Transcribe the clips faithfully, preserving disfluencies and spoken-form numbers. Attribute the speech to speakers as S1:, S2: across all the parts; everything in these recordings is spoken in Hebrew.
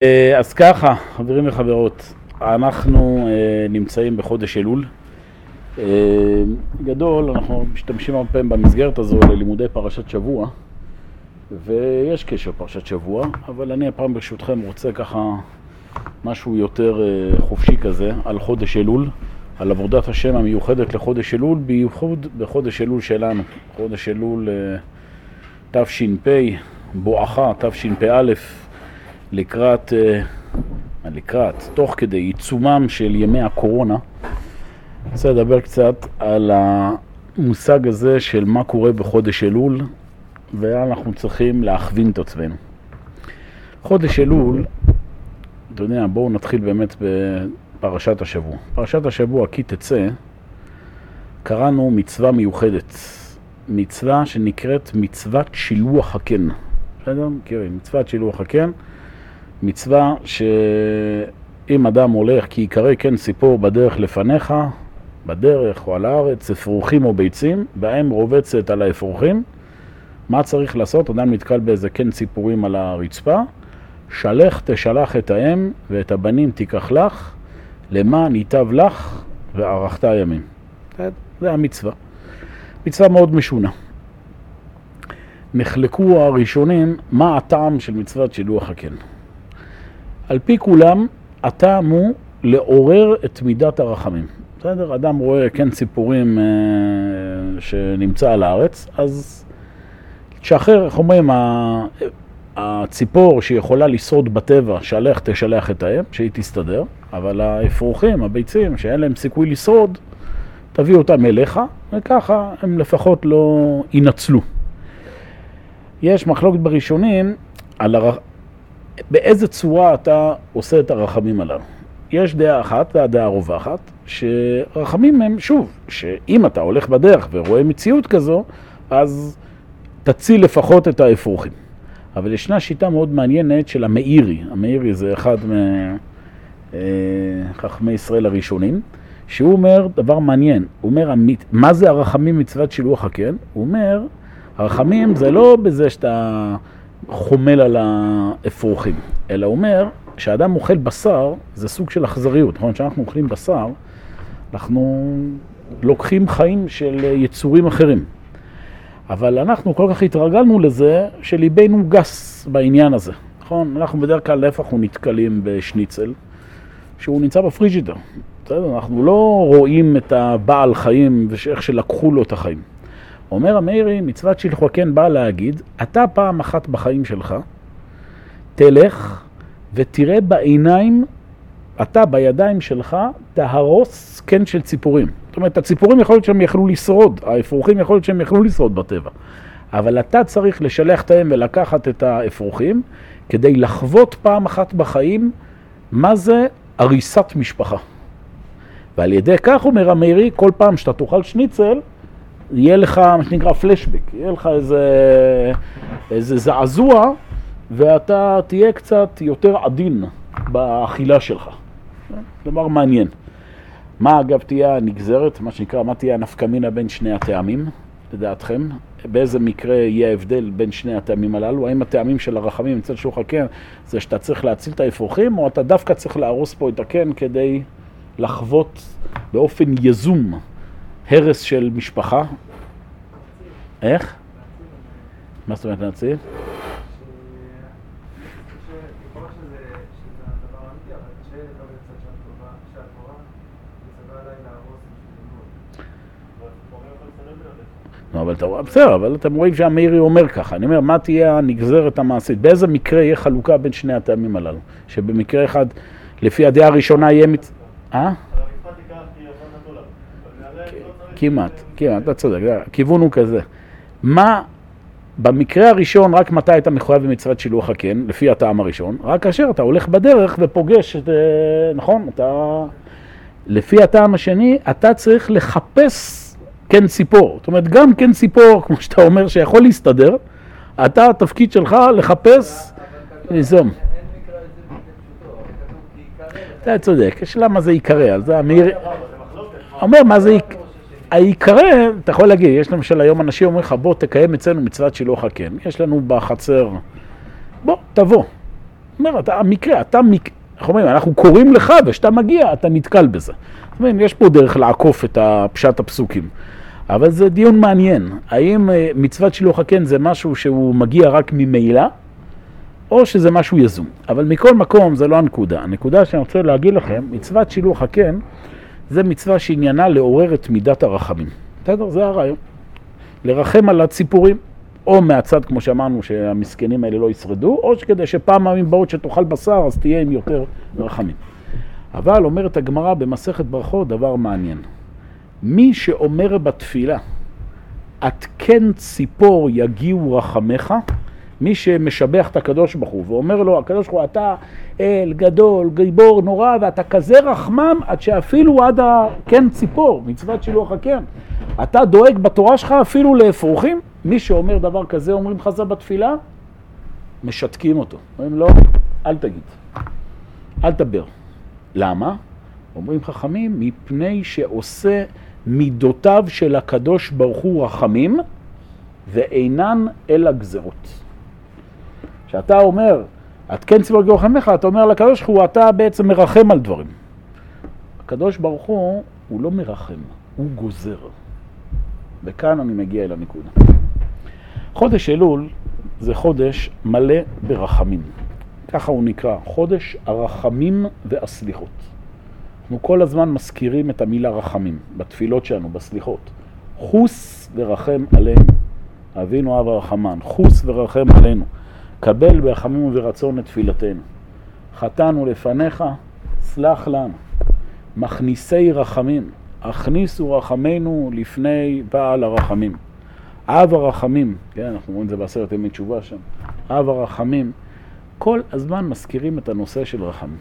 S1: אז ככה, חברים וחברות, אנחנו נמצאים בחודש אלול. גדול, אנחנו משתמשים הרבה פעמים במסגרת הזו ללימודי פרשת שבוע, ויש קשר פרשת שבוע, אבל אני הפעם ברשותכם רוצה ככה משהו יותר חופשי כזה על חודש אלול, על עבודת השם המיוחדת לחודש אלול, בייחוד בחודש אלול שלנו, חודש אלול תש"פ, בואכה תשפ"א, לקראת, לקראת, תוך כדי עיצומם של ימי הקורונה. אני רוצה לדבר קצת על המושג הזה של מה קורה בחודש אלול, ואנחנו צריכים להכווין את עצמנו. חודש אלול, אתה יודע, בואו נתחיל באמת בפרשת השבוע. פרשת השבוע, כי תצא, קראנו מצווה מיוחדת, מצווה שנקראת מצוות שילוח הקן. בסדר? מכירים, מצוות שילוח הקן, מצווה שאם אדם הולך כי יקרא קן ציפור בדרך לפניך, בדרך או על הארץ, אפרוחים או ביצים, בהם רובצת על האפרוחים, מה צריך לעשות? אדם נתקל באיזה קן ציפורים על הרצפה, שלח תשלח את האם ואת הבנים תיקח לך, למען ייטב לך וערכת הימים. זה המצווה. מצווה מאוד משונה. נחלקו הראשונים מה הטעם של מצוות שילוח הקן. על פי כולם, הטעם הוא לעורר את מידת הרחמים. בסדר? אדם רואה קן ציפורים אה, שנמצא על הארץ, אז שאחר, איך אומרים, הציפור שיכולה לשרוד בטבע, שלח תשלח את האם, שהיא תסתדר, אבל האפרוחים, הביצים, שאין להם סיכוי לשרוד, תביא אותם אליך, וככה הם לפחות לא ינצלו. יש מחלוקת בראשונים על הר... באיזה צורה אתה עושה את הרחמים הללו. יש דעה אחת, והדעה הרווחת, שרחמים הם, שוב, שאם אתה הולך בדרך ורואה מציאות כזו, אז תציל לפחות את האפרוחים. אבל ישנה שיטה מאוד מעניינת של המאירי. המאירי זה אחד מחכמי ישראל הראשונים, שהוא אומר דבר מעניין. הוא אומר, מה זה הרחמים מצוות שילוח הקן? הוא אומר, הרחמים זה לא בזה שאתה חומל על האפרוחים, אלא הוא אומר שאדם אוכל בשר, זה סוג של אכזריות. נכון? כשאנחנו אוכלים בשר, אנחנו לוקחים חיים של יצורים אחרים. אבל אנחנו כל כך התרגלנו לזה שליבנו גס בעניין הזה. נכון? אנחנו בדרך כלל אנחנו נתקלים בשניצל, שהוא נמצא בפריג'ידר. בסדר? אנחנו לא רואים את הבעל חיים ואיך שלקחו לו את החיים. אומר המאירי, מצוות שילוח הקן באה להגיד, אתה פעם אחת בחיים שלך, תלך ותראה בעיניים, אתה בידיים שלך, תהרוס קן של ציפורים. זאת אומרת, הציפורים יכול להיות שהם יכלו לשרוד, האפרוחים יכול להיות שהם יכלו לשרוד בטבע. אבל אתה צריך לשלח את האם ולקחת את האפרוחים, כדי לחוות פעם אחת בחיים, מה זה הריסת משפחה. ועל ידי כך אומר המאירי, כל פעם שאתה תאכל שניצל, יהיה לך מה שנקרא פלשבק, יהיה לך איזה, איזה זעזוע, ואתה תהיה קצת יותר עדין באכילה שלך. דבר מעניין. מה אגב תהיה הנגזרת, מה שנקרא, מה תהיה הנפקמינה בין שני הטעמים, לדעתכם? באיזה מקרה יהיה הבדל בין שני הטעמים הללו? האם הטעמים של הרחמים אצל שילוח הקן זה שאתה צריך להציל את האפרוחים, או אתה דווקא צריך להרוס פה את הקן כדי לחוות באופן יזום הרס של משפחה? איך? מה זאת אומרת להציל? אבל אתה רואה, בסדר, אבל אתם רואים שהמאירי אומר ככה. אני אומר, מה תהיה הנגזרת המעשית? באיזה מקרה יהיה חלוקה בין שני הטעמים הללו? שבמקרה אחד, לפי הדעה הראשונה יהיה מצ... אה? כמעט, כמעט, אתה צודק, הכיוון הוא כזה. מה, במקרה הראשון, רק מתי אתה מחויב במצוות שילוח הקן, לפי הטעם הראשון, רק כאשר אתה הולך בדרך ופוגש, נכון? אתה, לפי הטעם השני, אתה צריך לחפש קן ציפור. זאת אומרת, גם קן ציפור, כמו שאתה אומר, שיכול להסתדר, אתה, התפקיד שלך, לחפש, ליזום. אתה צודק, השאלה מה זה יקרה, אז זה המאיר... אומר מה זה יקרה. העיקרה, אתה יכול להגיד, יש למשל היום אנשים אומרים לך, בוא תקיים אצלנו מצוות שילוח הקן. יש לנו בחצר, בוא, תבוא. אומר, אתה, המקרה, אתה, איך אומרים, אנחנו קוראים לך, ושאתה מגיע, אתה נתקל בזה. זאת אומרת, יש פה דרך לעקוף את פשט הפסוקים. אבל זה דיון מעניין. האם מצוות שילוח הקן זה משהו שהוא מגיע רק ממילא, או שזה משהו יזום. אבל מכל מקום זה לא הנקודה. הנקודה שאני רוצה להגיד לכם, מצוות שילוח הקן, זה מצווה שעניינה לעורר את מידת הרחמים. בסדר? זה הרעיון. לרחם על הציפורים, או מהצד, כמו שאמרנו, שהמסכנים האלה לא ישרדו, או שכדי שפעם פעמים באות שתאכל בשר, אז תהיה עם יותר רחמים. אבל אומרת הגמרא במסכת ברכות דבר מעניין. מי שאומר בתפילה, עד כן ציפור יגיעו רחמך, מי שמשבח את הקדוש ברוך הוא, ואומר לו, הקדוש ברוך הוא, אתה אל גדול, גיבור נורא, ואתה כזה רחמם, עד שאפילו עד כן ציפור, מצוות שילוח הקן. אתה דואג בתורה שלך אפילו לאפרוחים, מי שאומר דבר כזה, אומרים חז"ל בתפילה, משתקים אותו. אומרים לו, אל תגיד, אל תדבר. למה? אומרים חכמים, מפני שעושה מידותיו של הקדוש ברוך הוא רחמים, ואינן אלא גזרות. כשאתה אומר, את כן ציבור יגיעו רחמך, אתה אומר לקדוש ברוך הוא, אתה בעצם מרחם על דברים. הקדוש ברוך הוא, הוא לא מרחם, הוא גוזר. וכאן אני מגיע אל הנקודה. חודש אלול זה חודש מלא ברחמים. ככה הוא נקרא, חודש הרחמים והסליחות. אנחנו כל הזמן מזכירים את המילה רחמים, בתפילות שלנו, בסליחות. חוס ורחם עלינו. אבינו אב הרחמן, חוס ורחם עלינו. קבל ברחמים וברצון את תפילתנו. חטאנו לפניך, סלח לנו. מכניסי רחמים, הכניסו רחמנו לפני בעל הרחמים. אב הרחמים, כן, אנחנו רואים את זה בעשרת ימי תשובה שם. אב הרחמים, כל הזמן מזכירים את הנושא של רחמים.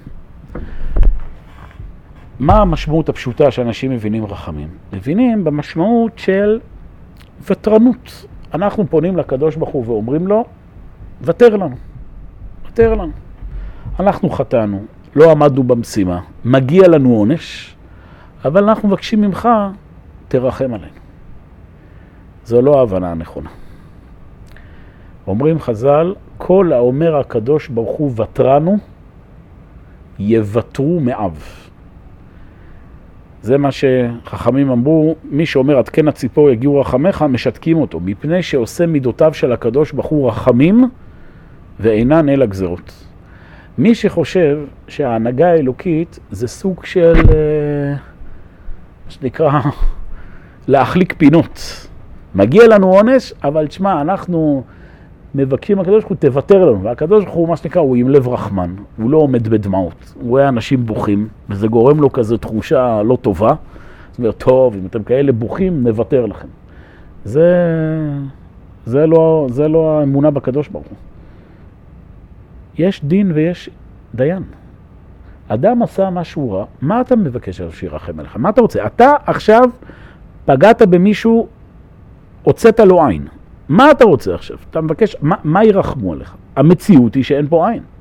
S1: מה המשמעות הפשוטה שאנשים מבינים רחמים? מבינים במשמעות של ותרנות. אנחנו פונים לקדוש ברוך הוא ואומרים לו, ותר לנו, ותר לנו. אנחנו חטאנו, לא עמדנו במשימה, מגיע לנו עונש, אבל אנחנו מבקשים ממך, תרחם עלינו. זו לא ההבנה הנכונה. אומרים חז"ל, כל האומר הקדוש ברוך הוא ותרנו, יוותרו מאב. זה מה שחכמים אמרו, מי שאומר עד כן הציפור יגיעו רחמך, משתקים אותו, מפני שעושה מידותיו של הקדוש ברוך הוא רחמים, ואינן אלא גזרות. מי שחושב שההנהגה האלוקית זה סוג של, שנקרא, להחליק פינות. מגיע לנו עונש, אבל תשמע, אנחנו מבקשים הקדוש ברוך הוא תוותר לנו, והקדוש ברוך הוא, מה שנקרא, הוא עם לב רחמן, הוא לא עומד בדמעות, הוא רואה אנשים בוכים, וזה גורם לו כזו תחושה לא טובה, זאת אומרת, טוב, אם אתם כאלה בוכים, נוותר לכם. זה, זה לא, זה לא האמונה בקדוש ברוך הוא. יש דין ויש דיין. אדם עשה משהו רע, מה אתה מבקש עליו שירחם עליך? מה אתה רוצה? אתה עכשיו פגעת במישהו, הוצאת לו עין. מה אתה רוצה עכשיו? אתה מבקש, מה, מה ירחמו עליך? המציאות היא שאין פה עין.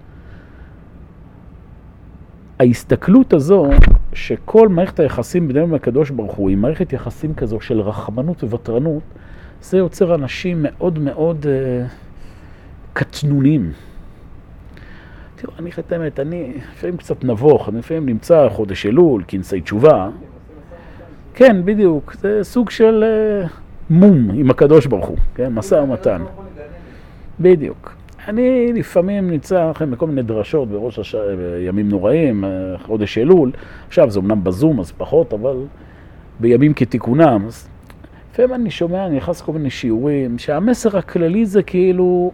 S1: ההסתכלות הזו, שכל מערכת היחסים בינינו לקדוש ברוך הוא, היא מערכת יחסים כזו של רחמנות וותרנות, זה יוצר אנשים מאוד מאוד אה, קטנונים. תראו, אני חתמת, אני לפעמים קצת נבוך, אני לפעמים נמצא חודש אלול, כנסי תשובה. כן, בדיוק, זה סוג של אה, מום עם הקדוש ברוך הוא, כן, משא ומתן. בדיוק. אני לפעמים נמצא לכם בכל מיני דרשות בראש הש... בימים נוראים, חודש אלול. עכשיו זה אמנם בזום, אז פחות, אבל בימים כתיקונם. אז לפעמים אני שומע, אני נכנס לכל מיני שיעורים, שהמסר הכללי זה כאילו,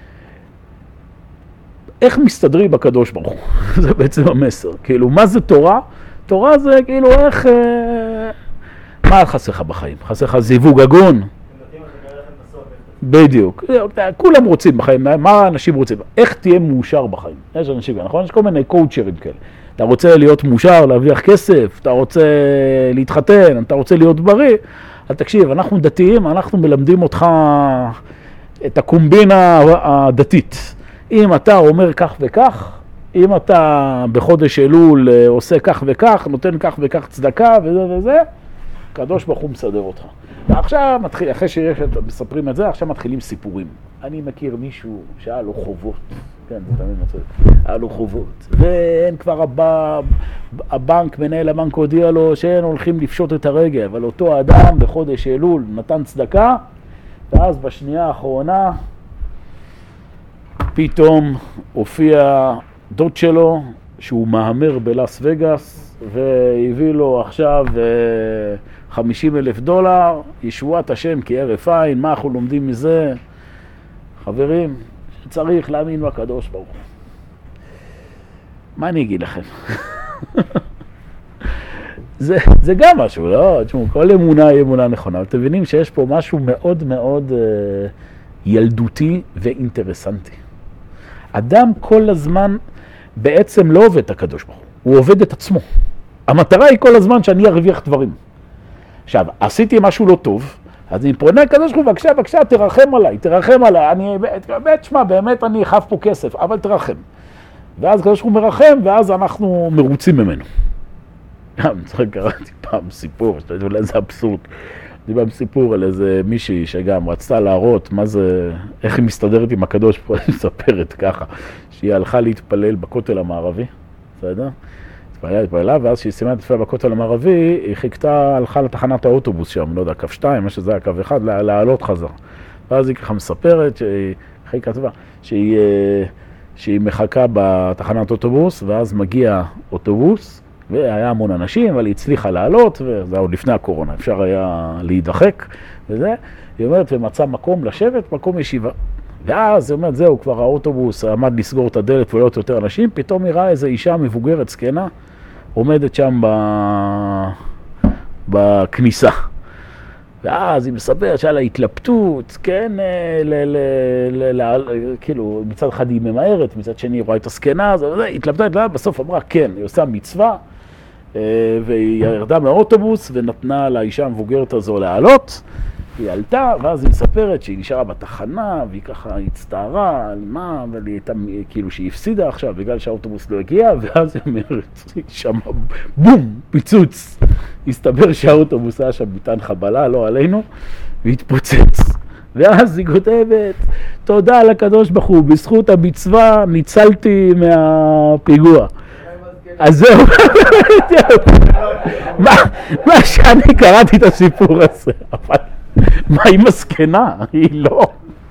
S1: איך מסתדרי בקדוש ברוך הוא? זה בעצם המסר. כאילו, מה זה תורה? תורה זה כאילו איך, מה חסר לך בחיים? חסר לך זיווג הגון? בדיוק, כולם רוצים בחיים, מה אנשים רוצים? איך תהיה מאושר בחיים? יש אנשים, נכון? יש כל מיני קואוצ'רים כאלה. אתה רוצה להיות מאושר, להרוויח כסף, אתה רוצה להתחתן, אתה רוצה להיות בריא, אז תקשיב, אנחנו דתיים, אנחנו מלמדים אותך את הקומבינה הדתית. אם אתה אומר כך וכך, אם אתה בחודש אלול עושה כך וכך, נותן כך וכך צדקה וזה וזה, הקדוש ברוך הוא מסדר אותך. ועכשיו, מתחיל, אחרי שמספרים את זה, עכשיו מתחילים סיפורים. אני מכיר מישהו שהיה לו חובות, כן, זה תמיד מצוין. היה לו חובות. ואין כבר הבא, הבנק, מנהל הבנק הודיע לו שאין הולכים לפשוט את הרגל, אבל אותו אדם בחודש אלול נתן צדקה, ואז בשנייה האחרונה פתאום הופיע דוד שלו, שהוא מהמר בלאס וגאס, והביא לו עכשיו חמישים אלף דולר, ישועת השם כהרף עין. מה אנחנו לומדים מזה? חברים, צריך להאמין בקדוש ברוך הוא. מה אני אגיד לכם? זה, זה גם משהו, לא? תשמעו, כל אמונה היא אמונה נכונה, אבל אתם מבינים שיש פה משהו מאוד מאוד uh, ילדותי ואינטרסנטי. אדם כל הזמן בעצם לא עובד את הקדוש ברוך הוא, הוא עובד את עצמו. המטרה היא כל הזמן שאני ארוויח דברים. עכשיו, עשיתי משהו לא טוב, אז אני פונה לקדוש ברוך הוא, בבקשה, בבקשה, תרחם עליי, תרחם עליי, אני, באמת, שמה, באמת אני חייב פה כסף, אבל תרחם. ואז הקדוש ברוך הוא מרחם, ואז אנחנו מרוצים ממנו. אני צריך קראתי פעם סיפור, שאתה יודע, אולי זה אבסורד. דיבר סיפור על איזה מישהי שגם רצתה להראות מה זה, איך היא מסתדרת עם הקדוש ברוך הוא, היא מספרת ככה, שהיא הלכה להתפלל בכותל המערבי, בסדר? התפללה, התפללה, ואז שהיא סיימה להתפלל בכותל המערבי, היא חיכתה, הלכה לתחנת האוטובוס שם, לא יודע, קו שתיים, מה שזה היה קו אחד, לעלות חזר. ואז היא ככה מספרת שהיא, אחרי כתבה, שהיא, שהיא מחכה בתחנת אוטובוס, ואז מגיע אוטובוס, והיה המון אנשים, אבל היא הצליחה לעלות, וזה עוד לפני הקורונה, אפשר היה להידחק, וזה. היא אומרת, ומצא מקום לשבת, מקום ישיבה. ואז היא אומרת, זהו, כבר האוטובוס עמד לסגור את הדלת ולא יותר אנשים, פתאום היא ראה איזו אישה מבוגרת זקנה, עומדת שם ב... בכניסה. ואז היא מספרת שהיה לה התלבטות, כן, ל... ל... ל... ל... כאילו, מצד אחד היא ממהרת, מצד שני היא רואה את הזקנה, אז התלבטה, בסוף אמרה, כן, היא עושה מצווה, והיא ירדה מהאוטובוס ונתנה לאישה המבוגרת הזו לעלות. היא עלתה, ואז היא מספרת שהיא נשארה בתחנה, והיא ככה הצטערה על מה, אבל היא הייתה כאילו שהיא הפסידה עכשיו בגלל שהאוטובוס לא הגיע, ואז היא אומרת, שם בום, פיצוץ. הסתבר שהאוטובוס היה שם ביטן חבלה, לא עלינו, והתפוצץ. ואז היא כותבת, תודה לקדוש ברוך הוא, בזכות המצווה ניצלתי מהפיגוע. אז זהו, מה שאני קראתי את הסיפור הזה, אבל מה היא מסכנה? היא לא.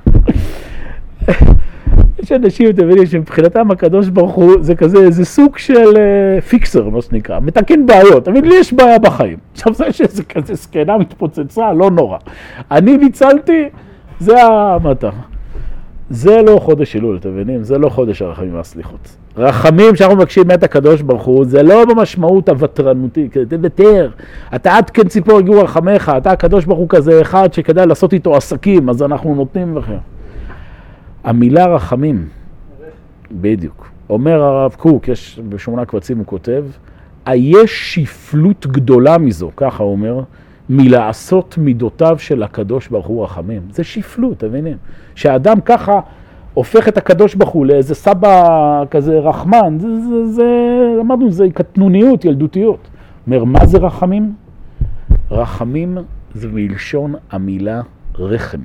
S1: יש אנשים, אתם יודעים, שמבחינתם הקדוש ברוך הוא זה כזה, זה סוג של פיקסר, מה שנקרא, מתקן בעיות. תמיד לי יש בעיה בחיים. עכשיו זה שזה כזה סכנה מתפוצצה, לא נורא. אני ניצלתי, זה המטרה. זה לא חודש אלול, אתם מבינים? זה לא חודש הרחמים והסליחות. רחמים שאנחנו מבקשים את הקדוש ברוך הוא, זה לא במשמעות הוותרנותי, זה בטר. אתה עד כן ציפור הגיעו רחמך, אתה הקדוש ברוך הוא כזה אחד שכדאי לעשות איתו עסקים, אז אנחנו נותנים לכם. המילה רחמים, בדיוק. אומר הרב קוק, יש בשמונה קבצים הוא כותב, יש שפלות גדולה מזו, ככה הוא אומר, מלעשות מידותיו של הקדוש ברוך הוא רחמים. זה שפלות, אתם מבינים? שהאדם ככה הופך את הקדוש ברוך הוא לאיזה סבא כזה רחמן, זה, זה, זה, אמרנו, זה קטנוניות, ילדותיות. אומר, מה זה רחמים? רחמים זה מלשון המילה רחם.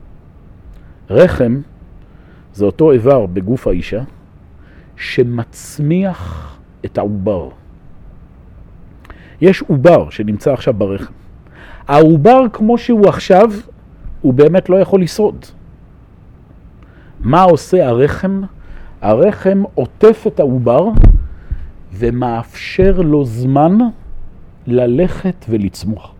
S1: רחם זה אותו איבר בגוף האישה שמצמיח את העובר. יש עובר שנמצא עכשיו ברחם. העובר כמו שהוא עכשיו, הוא באמת לא יכול לשרוד. מה עושה הרחם? הרחם עוטף את העובר ומאפשר לו זמן ללכת ולצמוח.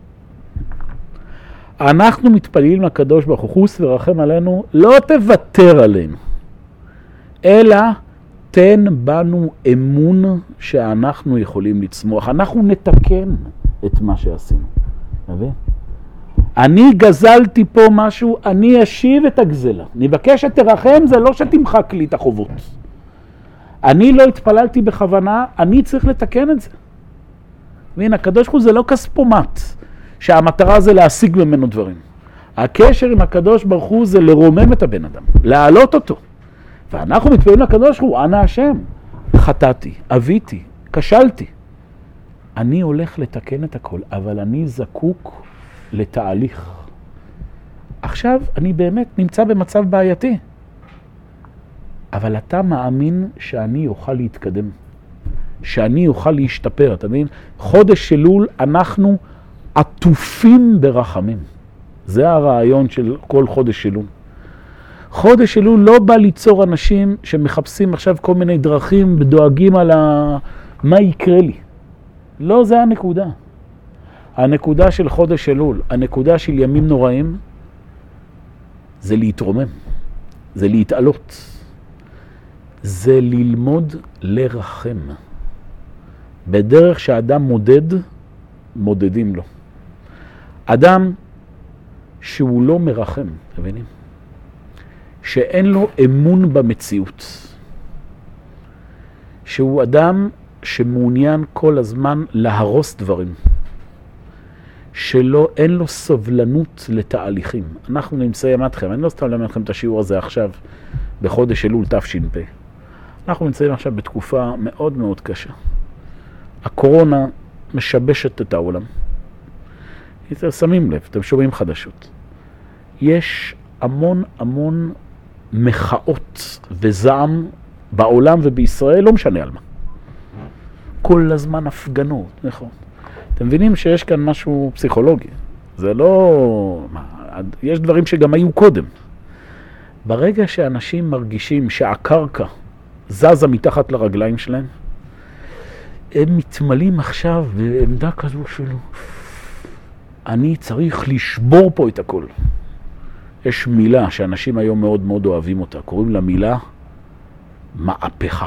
S1: אנחנו מתפללים לקדוש ברוך הוא, חוס ורחם עלינו, לא תוותר עלינו, אלא תן בנו אמון שאנחנו יכולים לצמוח. אנחנו נתקן את מה שעשינו. מבין? אני גזלתי פה משהו, אני אשיב את הגזלה. אני מבקש שתרחם, זה לא שתמחק לי את החובות. אני לא התפללתי בכוונה, אני צריך לתקן את זה. והנה, הקדוש ברוך הוא זה לא כספומט, שהמטרה זה להשיג ממנו דברים. הקשר עם הקדוש ברוך הוא זה לרומם את הבן אדם, להעלות אותו. ואנחנו מתפללים לקדוש ברוך הוא, אנא השם, חטאתי, אביתי, כשלתי. אני הולך לתקן את הכל, אבל אני זקוק לתהליך. עכשיו אני באמת נמצא במצב בעייתי. אבל אתה מאמין שאני אוכל להתקדם, שאני אוכל להשתפר, אתה מבין? חודש אלול אנחנו עטופים ברחמים. זה הרעיון של כל חודש אלול. חודש אלול לא בא ליצור אנשים שמחפשים עכשיו כל מיני דרכים ודואגים על ה... מה יקרה לי. לא, זה הנקודה. הנקודה של חודש אלול, הנקודה של ימים נוראים, זה להתרומם, זה להתעלות, זה ללמוד לרחם. בדרך שהאדם מודד, מודדים לו. אדם שהוא לא מרחם, אתם מבינים? שאין לו אמון במציאות. שהוא אדם שמעוניין כל הזמן להרוס דברים. שלא, אין לו סבלנות לתהליכים. אנחנו נמצאים אתכם, אני לא סתם למד לכם את השיעור הזה עכשיו, בחודש אלול תש"פ. אנחנו נמצאים עכשיו בתקופה מאוד מאוד קשה. הקורונה משבשת את העולם. שמים לב, אתם שומעים חדשות. יש המון המון מחאות וזעם בעולם ובישראל, לא משנה על מה. כל הזמן הפגנות, נכון. אתם מבינים שיש כאן משהו פסיכולוגי. זה לא... יש דברים שגם היו קודם. ברגע שאנשים מרגישים שהקרקע זזה מתחת לרגליים שלהם, הם מתמלאים עכשיו בעמדה כזו שלו. אני צריך לשבור פה את הכל. יש מילה שאנשים היום מאוד מאוד אוהבים אותה. קוראים לה מילה מהפכה.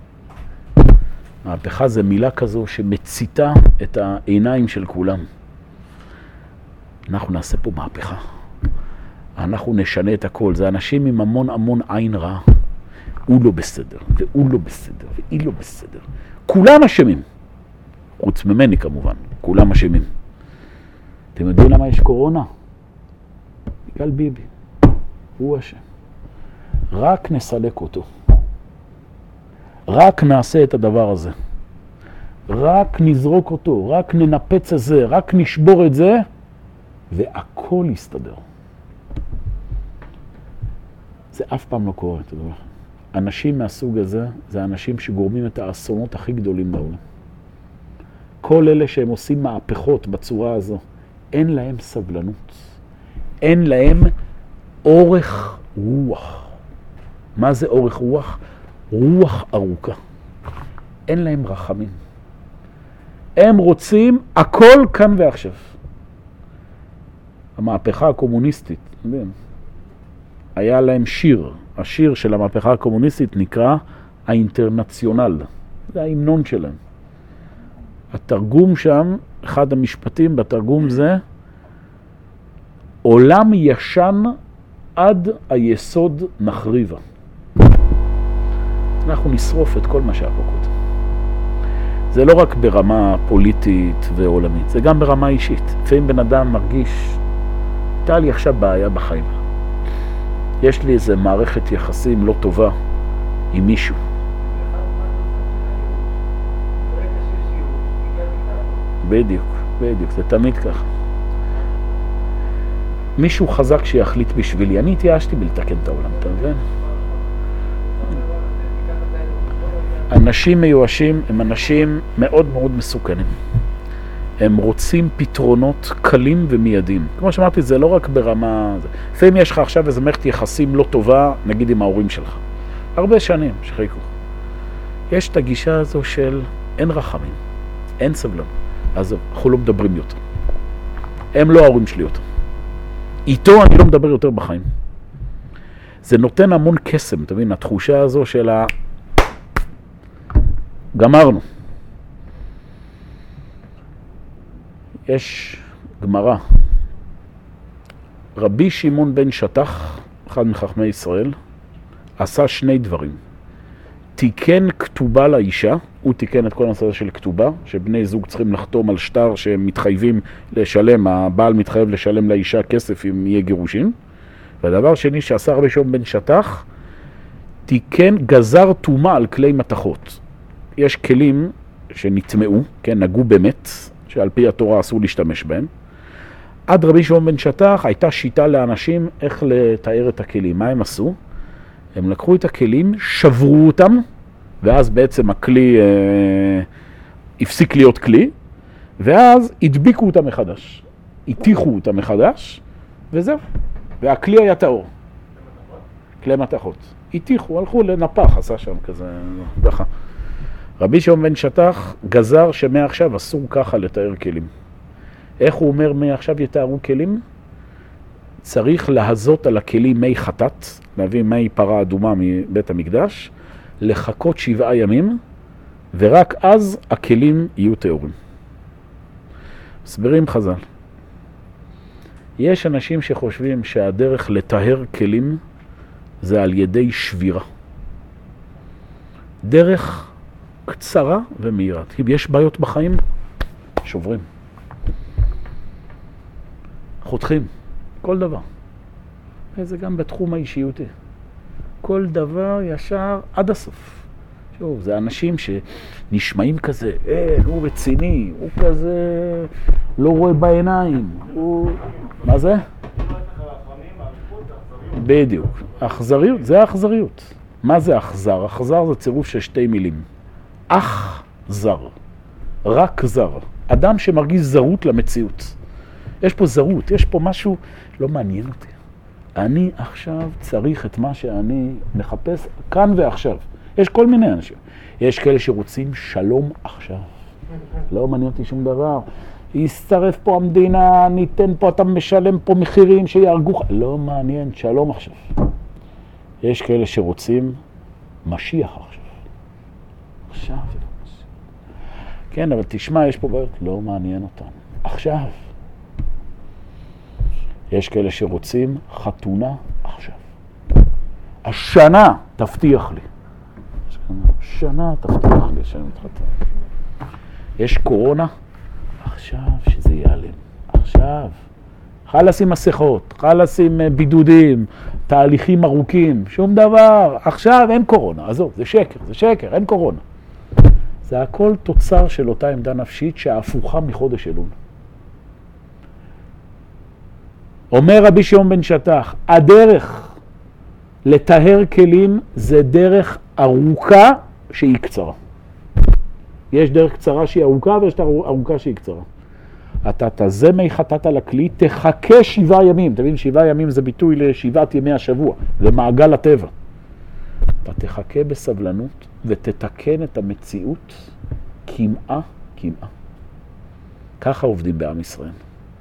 S1: מהפכה זה מילה כזו שמציתה את העיניים של כולם. אנחנו נעשה פה מהפכה. אנחנו נשנה את הכל. זה אנשים עם המון המון עין רע. הוא לא בסדר, והוא לא בסדר, והיא לא בסדר. כולם אשמים. חוץ ממני כמובן. כולם אשמים. אתם יודעים למה יש קורונה? בגלל ביבי. הוא אשם. רק נסלק אותו. רק נעשה את הדבר הזה. רק נזרוק אותו, רק ננפץ את זה, רק נשבור את זה, והכל יסתדר. זה אף פעם לא קורה, אתה יודע. אנשים מהסוג הזה, זה אנשים שגורמים את האסונות הכי גדולים בעולם. כל אלה שהם עושים מהפכות בצורה הזו, אין להם סבלנות. אין להם אורך רוח. מה זה אורך רוח? רוח ארוכה. אין להם רחמים. הם רוצים הכל כאן ועכשיו. המהפכה הקומוניסטית, היה להם שיר. השיר של המהפכה הקומוניסטית נקרא האינטרנציונל. זה ההמנון שלהם. התרגום שם, אחד המשפטים בתרגום זה, עולם ישן עד היסוד נחריבה. אנחנו נשרוף את כל מה שהיה פה קודם. זה לא רק ברמה פוליטית ועולמית, זה גם ברמה אישית. לפעמים בן אדם מרגיש, הייתה לי עכשיו בעיה בחיים. יש לי איזו מערכת יחסים לא טובה עם מישהו. בדיוק, בדיוק, זה תמיד ככה. מישהו חזק שיחליט בשבילי. אני התייאשתי בלתקן את העולם, אתה מבין? אנשים מיואשים הם אנשים מאוד מאוד מסוכנים. הם רוצים פתרונות קלים ומיידים. כמו שאמרתי, זה לא רק ברמה... לפעמים יש לך עכשיו איזו מערכת יחסים לא טובה, נגיד עם ההורים שלך. הרבה שנים שחיכו. יש את הגישה הזו של אין רחמים, אין סבלנות. אז אנחנו לא מדברים יותר. הם לא ההורים שלי יותר. איתו אני לא מדבר יותר בחיים. זה נותן המון קסם, אתה מבין? התחושה הזו של ה... גמרנו. יש גמרא. רבי שמעון בן שטח, אחד מחכמי ישראל, עשה שני דברים. תיקן כתובה לאישה, הוא תיקן את כל הנושא של כתובה, שבני זוג צריכים לחתום על שטר שהם מתחייבים לשלם, הבעל מתחייב לשלם לאישה כסף אם יהיה גירושים. והדבר שני שעשה רבי שמעון בן שטח, תיקן גזר תומה על כלי מתכות. יש כלים שנטמעו, כן, נגעו באמת, שעל פי התורה אסור להשתמש בהם. עד רבי שמעון בן שטח הייתה שיטה לאנשים איך לתאר את הכלים. מה הם עשו? הם לקחו את הכלים, שברו אותם, ואז בעצם הכלי אה, הפסיק להיות כלי, ואז הדביקו אותם מחדש. הטיחו אותם מחדש, וזהו. והכלי היה טהור. כלי מתכות. הטיחו, הלכו לנפח, עשה שם כזה, ככה. רבי שמעון בן שטח גזר שמעכשיו אסור ככה לתאר כלים. איך הוא אומר מעכשיו יתארו כלים? צריך להזות על הכלים מי חטאת, להביא מי פרה אדומה מבית המקדש, לחכות שבעה ימים, ורק אז הכלים יהיו טהורים. מסברים חז"ל. יש אנשים שחושבים שהדרך לטהר כלים זה על ידי שבירה. דרך קצרה ומהירה. אם יש בעיות בחיים, שוברים. חותכים. כל דבר. זה גם בתחום האישיותי. כל דבר ישר עד הסוף. שוב, זה אנשים שנשמעים כזה, אה, הוא רציני, הוא כזה לא רואה בעיניים, הוא... מה זה? בדיוק. אכזריות, זה האכזריות. מה זה אכזר? אכזר זה צירוף של שתי מילים. אך זר. רק זר. אדם שמרגיש זרות למציאות. יש פה זרות, יש פה משהו לא מעניין אותי. אני עכשיו צריך את מה שאני מחפש כאן ועכשיו. יש כל מיני אנשים. יש כאלה שרוצים שלום עכשיו. לא מעניין אותי שום דבר. יצטרף פה המדינה, ניתן פה, אתה משלם פה מחירים שיארגו. לא מעניין, שלום עכשיו. יש כאלה שרוצים משיח עכשיו. עכשיו. כן, אבל תשמע, יש פה בעיות. לא מעניין אותם. עכשיו. יש כאלה שרוצים חתונה עכשיו. השנה תבטיח לי. שנה תבטיח לי שאני מתחתן. יש קורונה, עכשיו שזה ייעלם. עכשיו. חלס עם מסכות, חלס עם בידודים, תהליכים ארוכים, שום דבר. עכשיו אין קורונה. עזוב, זה שקר, זה שקר, אין קורונה. זה הכל תוצר של אותה עמדה נפשית שההפוכה מחודש אלול. אומר רבי שמעון בן שטח, הדרך לטהר כלים זה דרך ארוכה שהיא קצרה. יש דרך קצרה שהיא ארוכה ויש דרך ארוכה שהיא קצרה. אתה תזה מי חטאת על הכלי, תחכה שבעה ימים. אתה מבין, שבעה ימים זה ביטוי לשבעת ימי השבוע, זה מעגל הטבע. אתה תחכה בסבלנות ותתקן את המציאות כמעה כמעה. ככה עובדים בעם ישראל.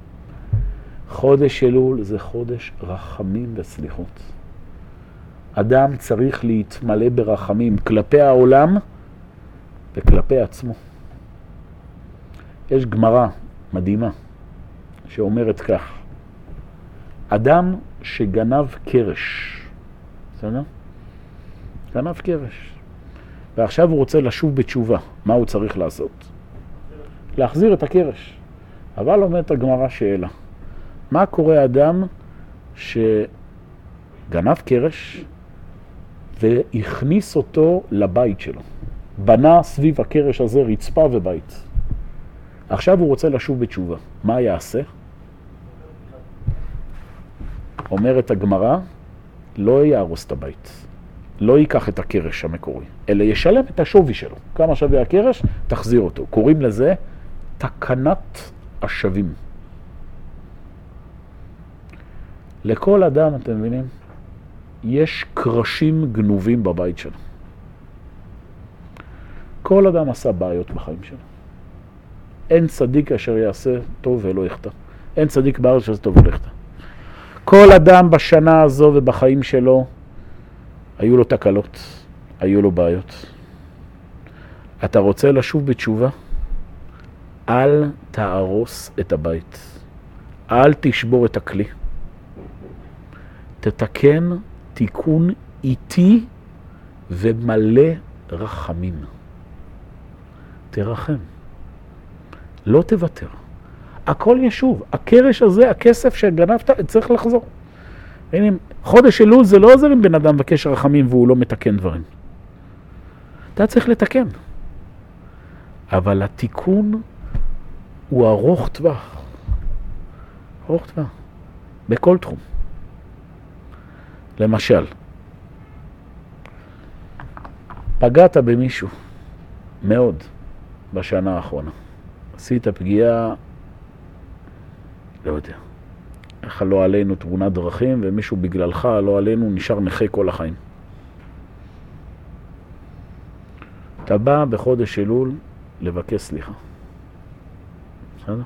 S1: חודש אלול זה חודש רחמים וסליחות. אדם צריך להתמלא ברחמים כלפי העולם וכלפי עצמו. יש גמרא מדהימה שאומרת כך, אדם שגנב קרש, בסדר? גנב קרש, ועכשיו הוא רוצה לשוב בתשובה, מה הוא צריך לעשות? להחזיר את הקרש. אבל אומרת הגמרא שאלה, מה קורה אדם שגנב קרש והכניס אותו לבית שלו? בנה סביב הקרש הזה רצפה ובית. עכשיו הוא רוצה לשוב בתשובה. מה יעשה? אומרת הגמרא, לא יהרוס את הבית. לא ייקח את הקרש המקורי, אלא ישלם את השווי שלו. כמה שווה הקרש? תחזיר אותו. קוראים לזה תקנת השבים. לכל אדם, אתם מבינים, יש קרשים גנובים בבית שלו. כל אדם עשה בעיות בחיים שלו. אין צדיק אשר יעשה טוב ולא יחטא. אין צדיק בארץ שעשה טוב ולא יחטא. כל אדם בשנה הזו ובחיים שלו, היו לו תקלות, היו לו בעיות. אתה רוצה לשוב בתשובה? אל תהרוס את הבית. אל תשבור את הכלי. תתקן תיקון איטי ומלא רחמים. תרחם. לא תוותר. הכל ישוב. הקרש הזה, הכסף שגנבת, צריך לחזור. הנה, חודש אלול זה לא עוזר עם בן אדם מבקש רחמים והוא לא מתקן דברים. אתה צריך לתקן. אבל התיקון הוא ארוך טווח. ארוך טווח. בכל תחום. למשל, פגעת במישהו מאוד בשנה האחרונה. עשית פגיעה, לא יודע, איך לא עלינו תאונת דרכים, ומישהו בגללך, לא עלינו, נשאר נכה כל החיים. אתה בא בחודש אלול לבקש סליחה. בסדר?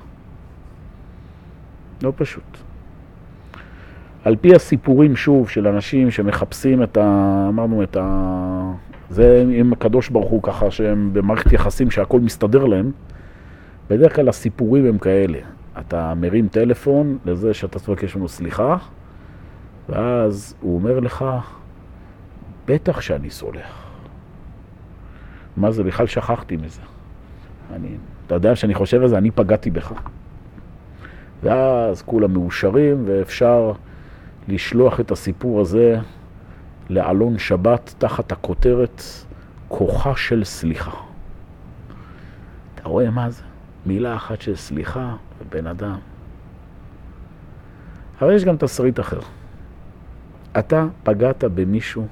S1: לא פשוט. על פי הסיפורים שוב של אנשים שמחפשים את ה... אמרנו את ה... זה עם הקדוש ברוך הוא ככה שהם במערכת יחסים שהכל מסתדר להם. בדרך כלל הסיפורים הם כאלה. אתה מרים טלפון לזה שאתה תבקש לנו סליחה, ואז הוא אומר לך, בטח שאני סולח. מה זה? בכלל שכחתי מזה. אני, אתה יודע שאני חושב על זה, אני פגעתי בך. ואז כולם מאושרים, ואפשר לשלוח את הסיפור הזה לעלון שבת תחת הכותרת כוחה של סליחה. אתה רואה מה זה? מילה אחת של סליחה ובן אדם. אבל יש גם תסריט אחר. אתה פגעת במישהו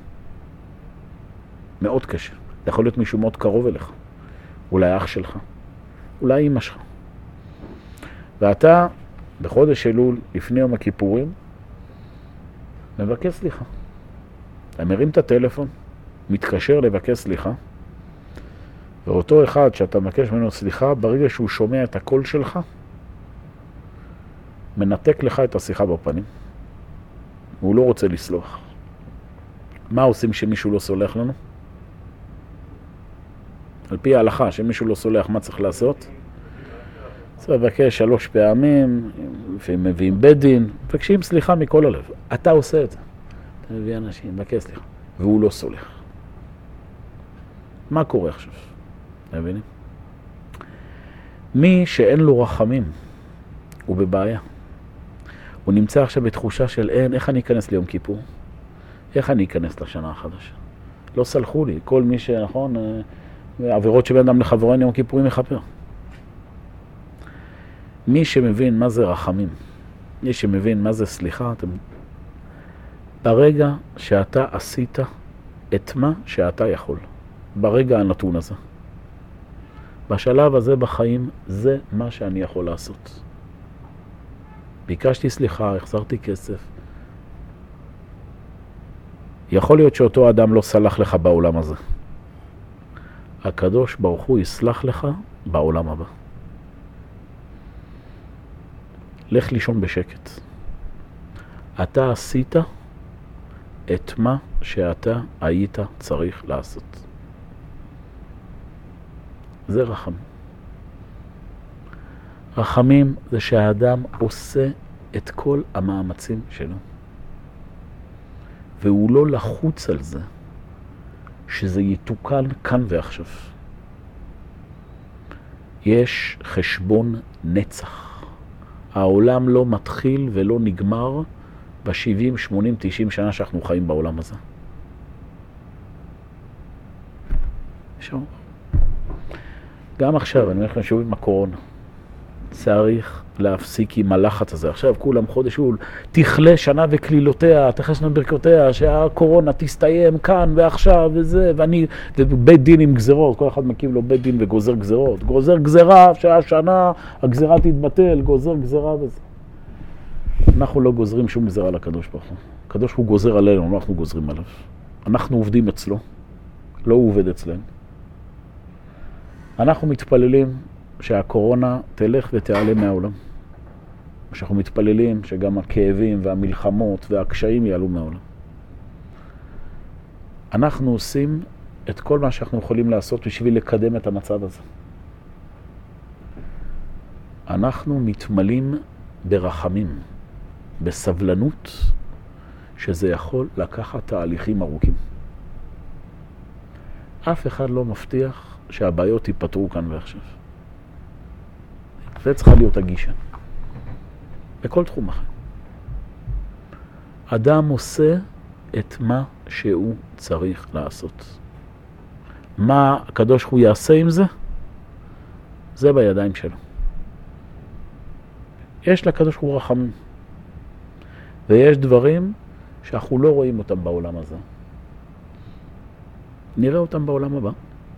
S1: מאוד קשה. זה יכול להיות מישהו מאוד קרוב אליך. אולי אח שלך. אולי אמא שלך. ואתה בחודש אלול, לפני יום הכיפורים, מבקש סליחה. אתה מרים את הטלפון, מתקשר לבקש סליחה, ואותו אחד שאתה מבקש ממנו סליחה, ברגע שהוא שומע את הקול שלך, מנתק לך את השיחה בפנים. הוא לא רוצה לסלוח. מה עושים שמישהו לא סולח לנו? על פי ההלכה, שמישהו לא סולח, מה צריך לעשות? צריך לבקש שלוש פעמים, ומביאים בית דין, מבקשים סליחה מכל הלב. אתה עושה את זה. אתה מביא אנשים, מבקש סליחה. והוא לא סולח. מה קורה עכשיו? אתם מבינים? מי שאין לו רחמים, הוא בבעיה. הוא נמצא עכשיו בתחושה של אין, איך אני אכנס ליום כיפור? איך אני אכנס לשנה החדשה? לא סלחו לי. כל מי שנכון, עבירות שבין אדם לחברו אין יום כיפורים מחפר. מי שמבין מה זה רחמים, מי שמבין מה זה סליחה, אתם... ברגע שאתה עשית את מה שאתה יכול, ברגע הנתון הזה, בשלב הזה בחיים, זה מה שאני יכול לעשות. ביקשתי סליחה, החזרתי כסף. יכול להיות שאותו אדם לא סלח לך בעולם הזה. הקדוש ברוך הוא יסלח לך בעולם הבא. לך לישון בשקט. אתה עשית את מה שאתה היית צריך לעשות. זה רחמים. רחמים זה שהאדם עושה את כל המאמצים שלו. והוא לא לחוץ על זה שזה יתוקן כאן ועכשיו. יש חשבון נצח. העולם לא מתחיל ולא נגמר ב-שבעים, שמונים, תשעים שנה שאנחנו חיים בעולם הזה. שוב. גם עכשיו, אני אומר לכם שוב עם הקורונה, צריך להפסיק עם הלחץ הזה. עכשיו כולם חודש אול, תכלה שנה וכלילותיה, תכלה שנה ברכותיה, שהקורונה תסתיים כאן ועכשיו וזה, ואני, ובית דין עם גזרות, כל אחד מקים לו בית דין וגוזר גזרות. גוזר גזרה, שהשנה הגזרה תתבטל, גוזר גזרה וזה. אנחנו לא גוזרים שום גזרה לקדוש ברוך הוא. הקדוש הוא גוזר עלינו, אנחנו גוזרים עליו. אנחנו עובדים אצלו, לא הוא עובד אצלנו. אנחנו מתפללים שהקורונה תלך ותעלה מהעולם. שאנחנו מתפללים שגם הכאבים והמלחמות והקשיים יעלו מהעולם. אנחנו עושים את כל מה שאנחנו יכולים לעשות בשביל לקדם את המצב הזה. אנחנו מתמלאים ברחמים, בסבלנות, שזה יכול לקחת תהליכים ארוכים. אף אחד לא מבטיח שהבעיות ייפתרו כאן ועכשיו. זה צריכה להיות הגישה. בכל תחום אחר. אדם עושה את מה שהוא צריך לעשות. מה הקדוש הוא יעשה עם זה? זה בידיים שלו. יש לקדוש הוא רחמים. ויש דברים שאנחנו לא רואים אותם בעולם הזה. נראה אותם בעולם הבא.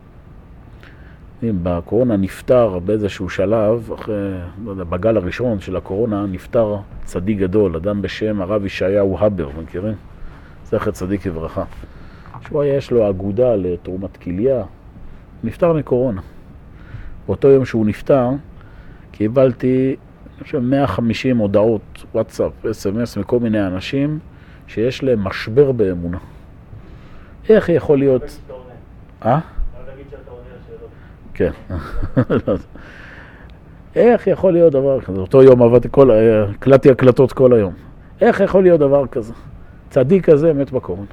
S1: אם בקורונה נפטר באיזשהו שלב, אחרי, לא יודע, בגל הראשון של הקורונה, נפטר צדיק גדול, אדם בשם הרב ישעיהו הבר, מכירים? זכר צדיק לברכה. שהוא היה, יש לו אגודה לתרומת כליה, נפטר מקורונה. באותו יום שהוא נפטר, קיבלתי מאה וחמישים הודעות, וואטסאפ, אס אם אס מכל מיני אנשים שיש להם משבר באמונה. איך יכול להיות... אה? כן. איך יכול להיות דבר כזה? אותו יום עבדתי כל... הקלטתי הקלטות כל היום. איך יכול להיות דבר כזה? צדיק כזה מת בקורונה.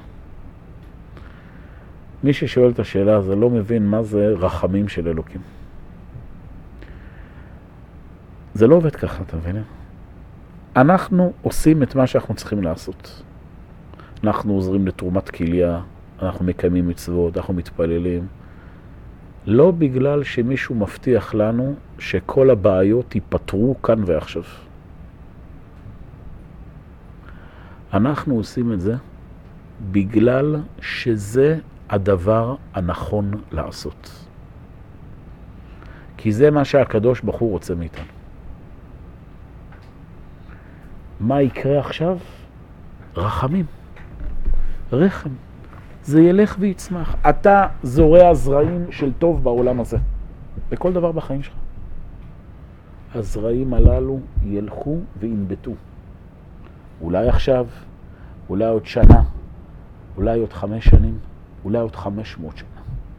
S1: מי ששואל את השאלה הזה לא מבין מה זה רחמים של אלוקים. זה לא עובד ככה, אתה מבין? אנחנו עושים את מה שאנחנו צריכים לעשות. אנחנו עוזרים לתרומת כליה, אנחנו מקיימים מצוות, אנחנו מתפללים. לא בגלל שמישהו מבטיח לנו שכל הבעיות ייפתרו כאן ועכשיו. אנחנו עושים את זה בגלל שזה הדבר הנכון לעשות. כי זה מה שהקדוש ברוך הוא רוצה מאיתנו. מה יקרה עכשיו? רחמים. רחם. זה ילך ויצמח. אתה זורע זרעים של טוב בעולם הזה. בכל דבר בחיים שלך. הזרעים הללו ילכו וינבטו. אולי עכשיו, אולי עוד שנה, אולי עוד חמש שנים, אולי עוד חמש מאות שנה.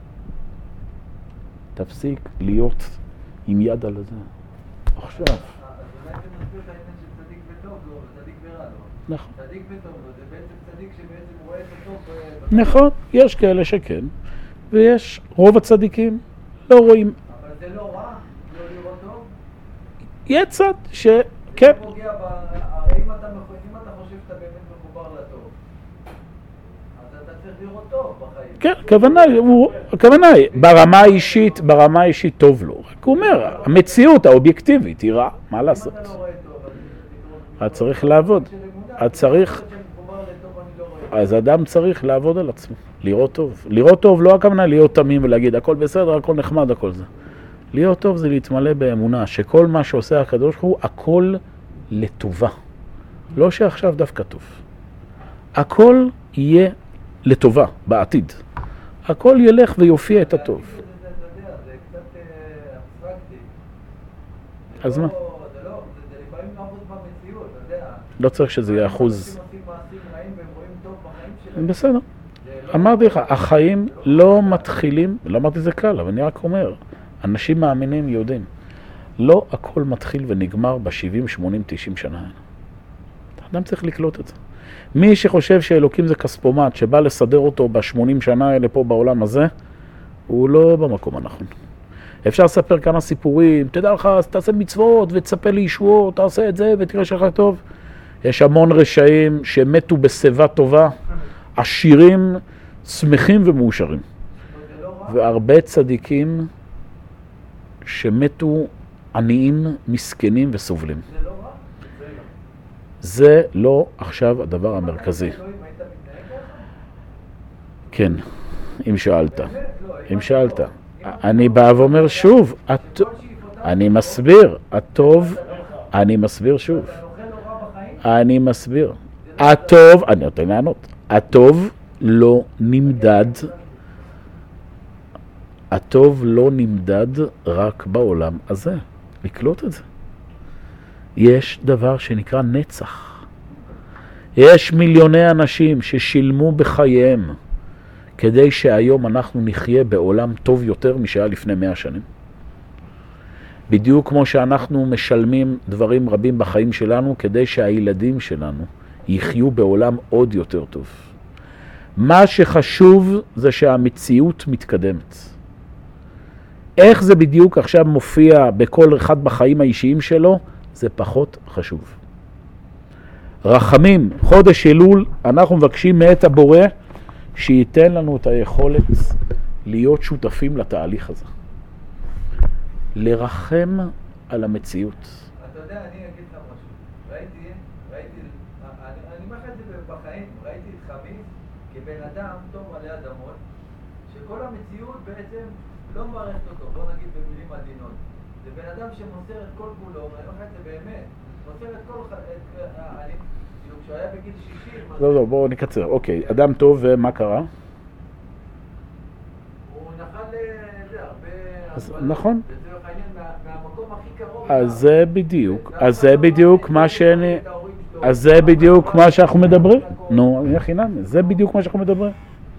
S1: תפסיק להיות עם יד על זה. עכשיו.
S2: אז אולי אתם נסביר את העניין של צדיק וטוב לו, וצדיק ורע לו.
S1: נכון.
S2: צדיק וטוב לו, זה בעצם צדיק שבעצם רואה את הטוב.
S1: נכון, יש כאלה שכן, ויש רוב הצדיקים לא רואים.
S2: אבל זה לא רע, לא לראות טוב.
S1: יש צד שכן.
S2: זה פוגע ב... הרי אם אתה, אם אתה חושב שאתה באמת מחובר לטוב, אז אתה צריך לראות טוב בחיים.
S1: כן, הכוונה היא, הכוונה היא, ברמה האישית, ברמה האישית טוב לו. רק הוא אומר, המציאות האובייקטיבית היא רע, מה לעשות?
S2: אם אתה לא רואה טוב, אז...
S1: את צריך לעבוד. את צריך... אז אדם צריך לעבוד על עצמו, לראות טוב. לראות טוב לא הכוונה להיות תמים ולהגיד, הכל בסדר, הכל נחמד, הכל זה. להיות טוב זה להתמלא באמונה, שכל מה שעושה הקדוש הוא הכל לטובה. לא שעכשיו דווקא טוב. הכל יהיה לטובה בעתיד. הכל ילך ויופיע את הטוב.
S2: זה קצת אבסטרקטי.
S1: אז מה?
S2: זה לא, זה לפעמים אחוז במציאות, אתה יודע.
S1: לא צריך שזה יהיה אחוז.
S2: אנשים עושים מעשים רעים והם רואים טוב בחיים שלהם.
S1: בסדר. אמרתי לך, החיים לא מתחילים, לא אמרתי זה קל, אבל אני רק אומר, אנשים מאמינים יהודים, לא הכל מתחיל ונגמר ב-שבעים, שמונים, תשעים שנה. אדם צריך לקלוט את זה. מי שחושב שאלוקים זה כספומט, שבא לסדר אותו ב-שמונים שנה האלה פה בעולם הזה, הוא לא במקום הנכון. אפשר לספר כמה סיפורים, תדע לך, תעשה מצוות ותצפה לישועות, תעשה את זה ותראה שלך טוב. יש המון רשעים שמתו בשיבה טובה, עשירים, שמחים ומאושרים. והרבה צדיקים שמתו עניים, מסכנים וסובלים.
S2: זה לא רע?
S1: זה לא עכשיו הדבר המרכזי. כן, אם שאלת. אם שאלת. אני בא ואומר שוב, אני מסביר, הטוב, אני מסביר שוב. אני מסביר. הטוב, אני נותן לענות. הטוב לא נמדד, הטוב לא נמדד רק בעולם הזה. לקלוט את זה. יש דבר שנקרא נצח. יש מיליוני אנשים ששילמו בחייהם כדי שהיום אנחנו נחיה בעולם טוב יותר משהיה לפני מאה שנים. בדיוק כמו שאנחנו משלמים דברים רבים בחיים שלנו כדי שהילדים שלנו יחיו בעולם עוד יותר טוב. מה שחשוב זה שהמציאות מתקדמת. איך זה בדיוק עכשיו מופיע בכל אחד בחיים האישיים שלו, זה פחות חשוב. רחמים, חודש אלול, אנחנו מבקשים מאת הבורא שייתן לנו את היכולת להיות שותפים לתהליך הזה. לרחם על המציאות.
S2: אתה יודע, אני אגיד לך משהו. ראיתי, ראיתי, אני אומר לך את זה בחיים, ראיתי את חמיס כבן אדם טוב עלי אדמות, שכל המציאות בעצם לא מערכת אותו, בוא נגיד במילים עדינות. זה בן אדם שמוסר את כל כולו, ואני אומר לך את זה באמת, מוסר את כל... אני... כאילו, כשהוא היה בגיל שישים...
S1: לא, לא, בואו נקצר. אוקיי, אדם טוב, ומה קרה?
S2: הוא נחל לזה, הרבה...
S1: נכון.
S2: לצורך העניין, מהמקום הכי קרוב...
S1: אז זה בדיוק, אז זה בדיוק מה שאני... אז זה בדיוק מה שאנחנו מדברים. נו, איך הנה? זה בדיוק מה שאנחנו מדברים.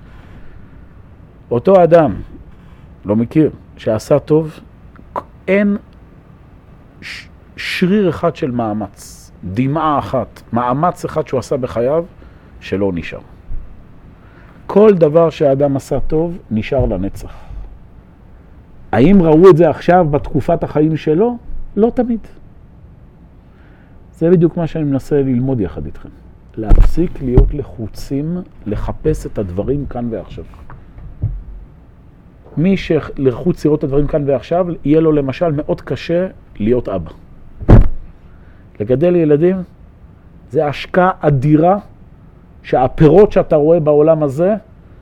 S1: אותו אדם, לא מכיר, שעשה טוב, אין ש- שריר אחד של מאמץ, דמעה אחת, מאמץ אחד שהוא עשה בחייו, שלא נשאר. כל דבר שהאדם עשה טוב, נשאר לנצח. האם ראו את זה עכשיו בתקופת החיים שלו? לא תמיד. זה בדיוק מה שאני מנסה ללמוד יחד איתכם. להפסיק להיות לחוצים, לחפש את הדברים כאן ועכשיו. מי שלחוץ לראות את הדברים כאן ועכשיו, יהיה לו למשל מאוד קשה להיות אבא. לגדל ילדים זה השקעה אדירה, שהפירות שאתה רואה בעולם הזה,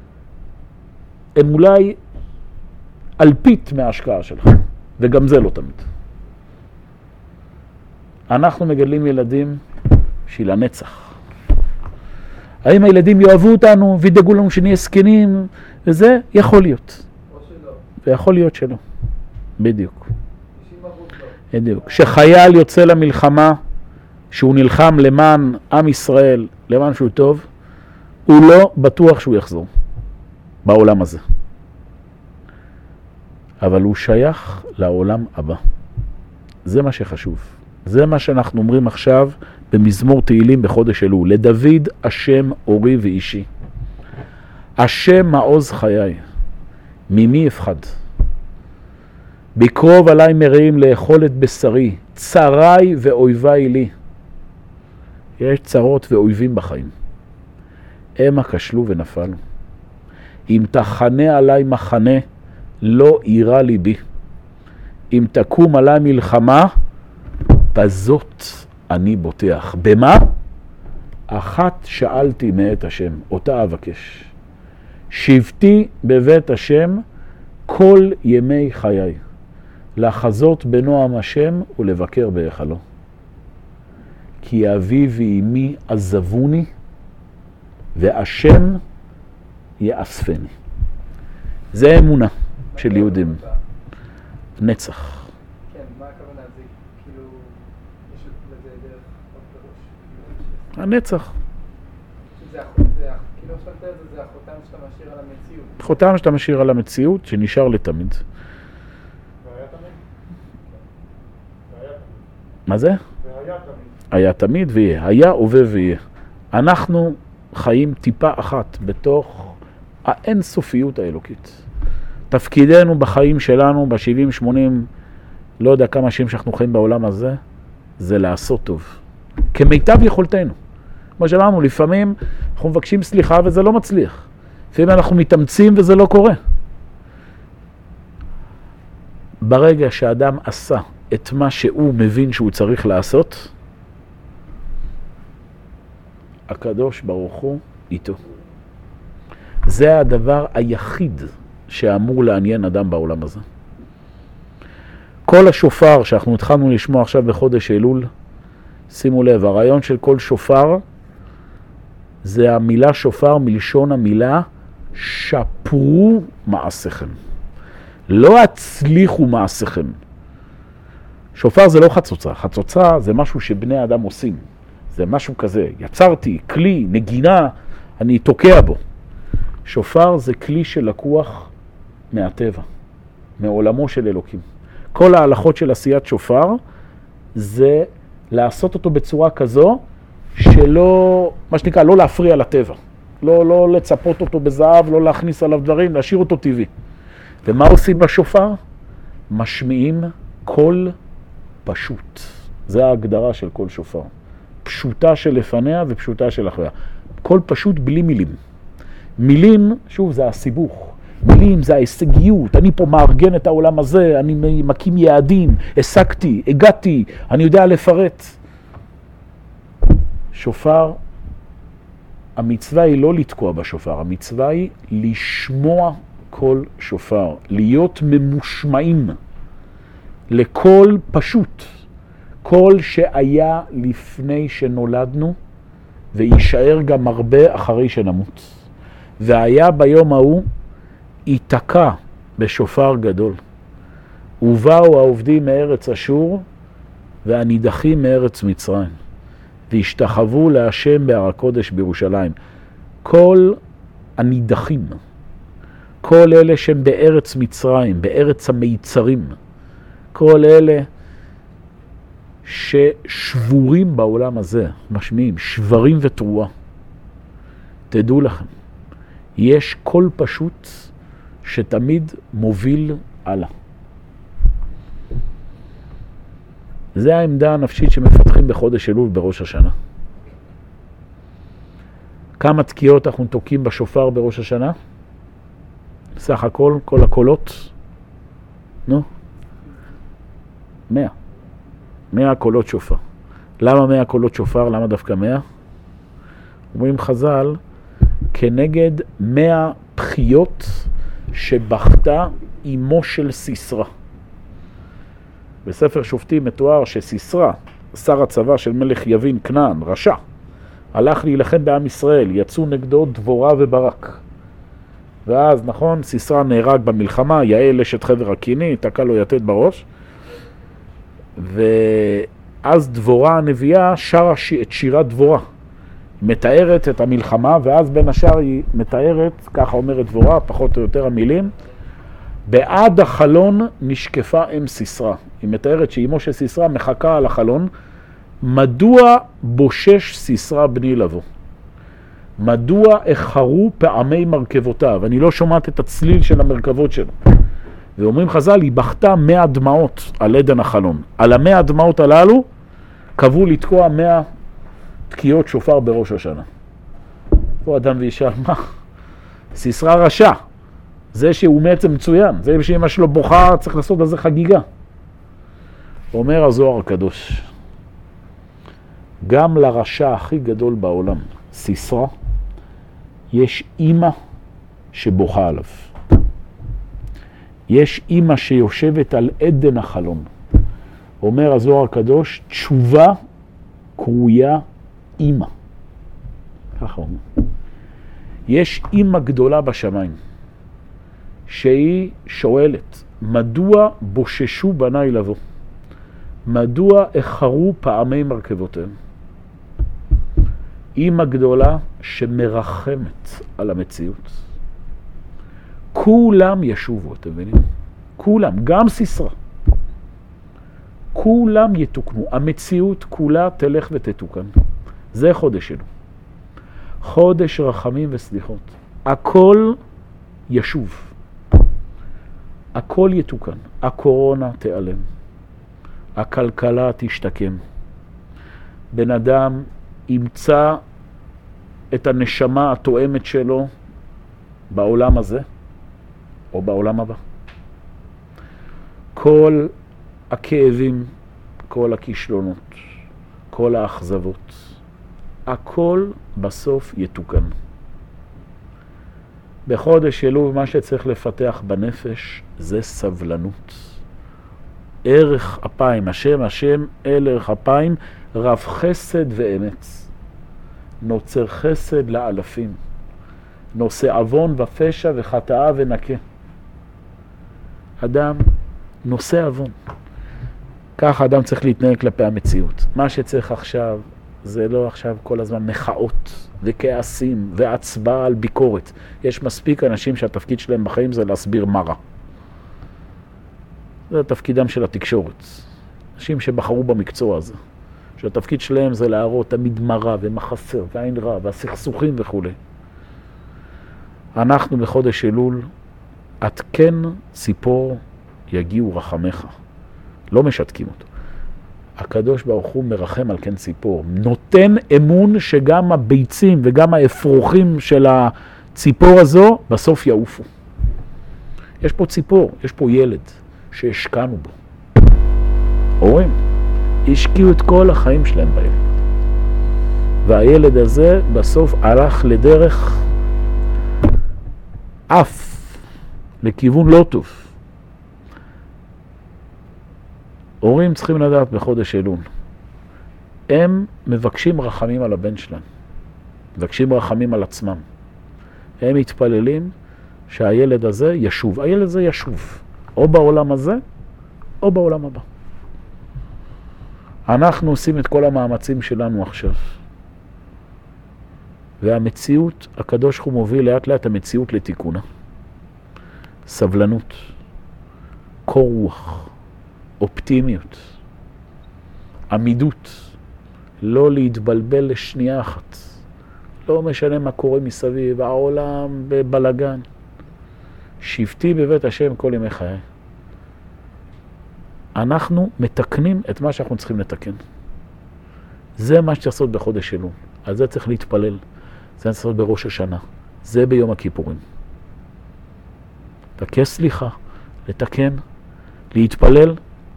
S1: הם אולי אלפית מההשקעה שלך, וגם זה לא תמיד. אנחנו מגדלים ילדים בשביל הנצח. האם הילדים יאהבו אותנו וידאגו לנו שנהיה זקנים, וזה יכול להיות.
S2: או שלא.
S1: ויכול להיות שלא. בדיוק.
S2: תשעים אחוז לא.
S1: בדיוק. כשחייל יוצא למלחמה, שהוא נלחם למען עם ישראל, למען שהוא טוב, הוא לא בטוח שהוא יחזור בעולם הזה. אבל הוא שייך לעולם הבא. זה מה שחשוב. זה מה שאנחנו אומרים עכשיו במזמור תהילים בחודש אלול. לדוד השם אורי ואישי. השם מעוז חיי. ממי אפחד? בקרוב עליי מרעים לאכול את בשרי. צרי ואויבי לי. יש צרות ואויבים בחיים. המה כשלו ונפלו. אם תחנה עליי מחנה, לא יירא ליבי. אם תקום עליי מלחמה, בזאת אני בוטח. במה? אחת שאלתי מאת השם, אותה אבקש. שבתי בבית השם כל ימי חיי, לחזות בנועם השם ולבקר בהיכלו. כי אבי ואמי עזבוני, והשם יאספני. זה אמונה של יהודים. נצח.
S2: כן, מה הכוונה? זה כאילו, יש לזה דרך בראש.
S1: הנצח.
S2: זה כאילו עכשיו תראה, זה החותם שאתה משאיר על המציאות.
S1: חותם שאתה משאיר על המציאות, שנשאר לתמיד.
S2: והיה תמיד?
S1: מה זה?
S2: והיה תמיד.
S1: היה תמיד ויהיה. היה, הווה ויהיה. אנחנו חיים טיפה אחת בתוך האינסופיות האלוקית. תפקידנו בחיים שלנו, ב-שבעים שמונים, לא יודע כמה שנים שאנחנו חיים בעולם הזה, זה לעשות טוב. כמיטב יכולתנו. כמו שאמרנו, לפעמים אנחנו מבקשים סליחה וזה לא מצליח. לפעמים אנחנו מתאמצים וזה לא קורה. ברגע שאדם עשה את מה שהוא מבין שהוא צריך לעשות, הקדוש ברוך הוא איתו. זה הדבר היחיד שאמור לעניין אדם בעולם הזה. כל השופר שאנחנו התחלנו לשמוע עכשיו בחודש אלול, שימו לב, הרעיון של כל שופר זה המילה שופר מלשון המילה שפרו מעשיכם. לא הצליחו מעשיכם. שופר זה לא חצוצה. חצוצה זה משהו שבני אדם עושים. זה משהו כזה. יצרתי כלי, נגינה, אני תוקע בו. שופר זה כלי שלקוח מהטבע, מעולמו של אלוקים. כל ההלכות של עשיית שופר זה לעשות אותו בצורה כזו שלא, מה שנקרא, לא להפריע לטבע. לא, לא לצפות אותו בזהב, לא להכניס עליו דברים, להשאיר אותו טבעי. ומה עושים בשופר? משמיעים קול פשוט. זה ההגדרה של קול שופר. פשוטה של לפניה ופשוטה של אחריה. קול פשוט בלי מילים. מילים, שוב, זה הסיבוך. מילים זה ההישגיות. אני פה מארגן את העולם הזה, אני מקים יעדים, השגתי, הגעתי, אני יודע לפרט. שופר, המצווה היא לא לתקוע בשופר, המצווה היא לשמוע קול שופר, להיות ממושמעים לקול פשוט, קול שהיה לפני שנולדנו ויישאר גם הרבה אחרי שנמות. והיה ביום ההוא ייתקע בשופר גדול. ובאו העובדים מארץ אשור והנידחים מארץ מצרים, והשתחוו להשם בהר הקודש בירושלים. כל הנידחים, כל אלה שהם בארץ מצרים, בארץ המיצרים, כל אלה ששבורים בעולם הזה, משמיעים, שברים ותרועה. תדעו לכם, יש קול פשוט שתמיד מוביל הלאה. זה העמדה הנפשית שמפתחים בחודש אלול בראש השנה. כמה תקיעות אנחנו תוקים בשופר בראש השנה? סך הכל, כל הקולות? נו? מאה. מאה קולות שופר. למה מאה קולות שופר? למה דווקא מאה? אומרים חז"ל, כנגד מאה בחיות שבכתה אמו של סיסרא. בספר שופטים מתואר שסיסרא, שר הצבא של מלך יבין כנען, רשע, הלך להילחם בעם ישראל, יצאו נגדו דבורה וברק. ואז, נכון, סיסרא נהרג במלחמה, יעל אשת חבר הקיני, תקע לו יתד בראש. ואז דבורה הנביאה שרה את שירת דבורה. היא מתארת את המלחמה, ואז בין השאר היא מתארת, ככה אומרת דבורה, פחות או יותר המילים, בעד החלון נשקפה אם סיסרא. היא מתארת שאימו של סיסרא מחכה על החלון, מדוע בושש סיסרא בני לבוא? מדוע החרו פעמי מרכבותיו? אני לא שומעת את הצליל של המרכבות שלו. ואומרים חז"ל, היא בכתה מאה דמעות על עדן החלון. על המאה דמעות הללו קבעו לתקוע מאה תקיעות שופר בראש השנה. פה אדם ואישה, מה? סיסרא רשע. זה שהוא מת זה מצוין. זה שאמא שלו בוכה, צריך לעשות על זה חגיגה. אומר הזוהר הקדוש, גם לרשע הכי גדול בעולם, סיסרא, יש אמא שבוכה עליו. יש אמא שיושבת על עדן החלון. אומר הזוהר הקדוש, תשובה קרויה אמא. ככה אומר. יש אמא גדולה בשמיים, שהיא שואלת, מדוע בוששו בניי לבוא? מדוע החרו פעמי מרכבותיהם? אמא גדולה שמרחמת על המציאות. כולם ישובו, אתם מבינים? כולם, גם סיסרא. כולם יתוקנו. המציאות כולה תלך ותתוקן. זה חודש שלו. חודש רחמים וסליחות. הכל ישוב. הכל יתוקן. הקורונה תיעלם. הכלכלה תשתקם. בן אדם ימצא את הנשמה התואמת שלו בעולם הזה או בעולם הבא. כל הכאבים, כל הכישלונות, כל האכזבות, הכל בסוף יתוקן. בחודש אלול מה שצריך לפתח בנפש זה סבלנות. ערך אפיים, השם השם אל ערך אפיים, רב חסד ואמת. נוצר חסד לאלפים. נושא אבון ופשע וחטאה ונקה. אדם נושא אבון. ככה אדם צריך להתנהג כלפי המציאות. מה שצריך עכשיו זה לא עכשיו כל הזמן מחאות וכעסים והצבעה על ביקורת. יש מספיק אנשים שהתפקיד שלהם בחיים זה להסביר מה רע. זה תפקידם של התקשורת. אנשים שבחרו במקצוע הזה. שהתפקיד שלהם זה להראות תמיד מה רע ומה חסר והעין רע והסכסוכים וכו'. אנחנו בחודש אלול, עד כן ציפור יגיעו רחמך. לא משתקים אותו. הקדוש ברוך הוא מרחם על כן ציפור. נותן אמון שגם הביצים וגם האפרוחים של הציפור הזו בסוף יעופו. יש פה ציפור, יש פה ילד שהשקענו בו. רואים? השקיעו את כל החיים שלהם בילד. והילד הזה בסוף הלך לדרך אף לכיוון לא טוב. הורים צריכים לדעת בחודש אלול. הם מבקשים רחמים על הבן שלהם. מבקשים רחמים על עצמם. הם מתפללים שהילד הזה ישוב. הילד הזה ישוב. או בעולם הזה, או בעולם הבא. אנחנו עושים את כל המאמצים שלנו עכשיו. והמציאות, הקדוש הוא מוביל לאט לאט המציאות לתיקונה. סבלנות, קור רוח, אופטימיות, עמידות, לא להתבלבל לשנייה אחת. לא משנה מה קורה מסביב, העולם בבלגן. שבתי בבית השם כל ימי חיי. אנחנו מתקנים את מה שאנחנו צריכים לתקן. זה מה שצריך לעשות בחודש אלול. על זה צריך להתפלל. זה צריך לעשות בראש השנה. זה ביום הכיפורים. לבקש סליחה, לתקן, להתפלל,